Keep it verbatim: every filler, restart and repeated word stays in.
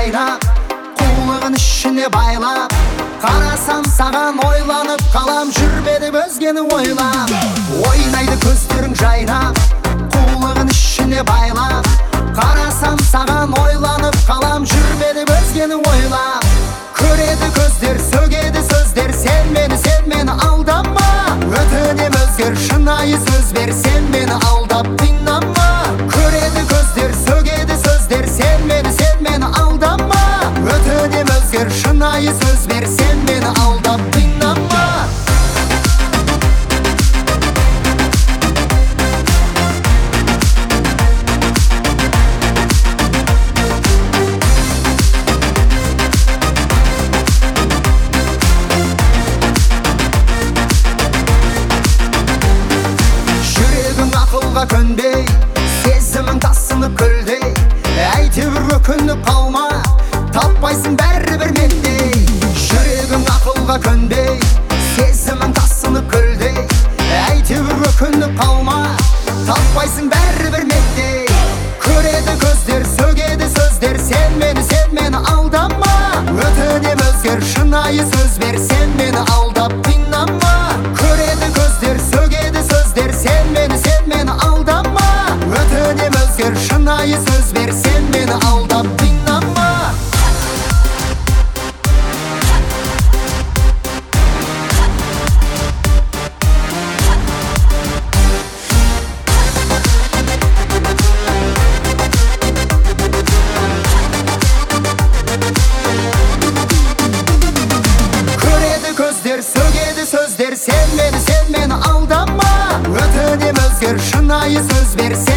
жайнап, қулығын ішіне байлап, қарасам саған ойланып қалам, жүрмедім өзгені ойлап. Ойнайды көздерің жайнап, қулығын ішіне байлап, қарасам саған ойланып қалам, жүрмедім өзгені ойлап. Көреді көздер, сөгеді сөздер, сен мені, сен мені алдама. Өтінем өзгер, шынайы сөз бер, сен мені алдап қинама. Көреді көздер, сөгеді сөздер, сен мені, сен мені алдама. Өтінем өзгер, шынайы сөз бер, сен мені алдап қинама. Көнбей, сезімің тасынып күлдей, әйтеуір өкініп қалма, таппайсың бәрібір мендей. Жүрегің ақылға көнбей, сезімің тасынып күлдей, әйтеуір өкініп қалма, таппайсың бәрібір мендей. Көреді көздер, сөгеді сөздер, сен мені, сен мені алдама. Өтінем өзгер, шынайы сөз бер, сен мені алдап қинама. Көреді көздер, сөгеді сөздер, сен мені, сен мені алдама. Өтінем өзгер, шынайы сөз бер, сен мені алдап қинама. Көреді көздер, сөгеді сөздер, сен мені, сен мені алдама. Өтінем өзгер, шынайы сөз бер, сен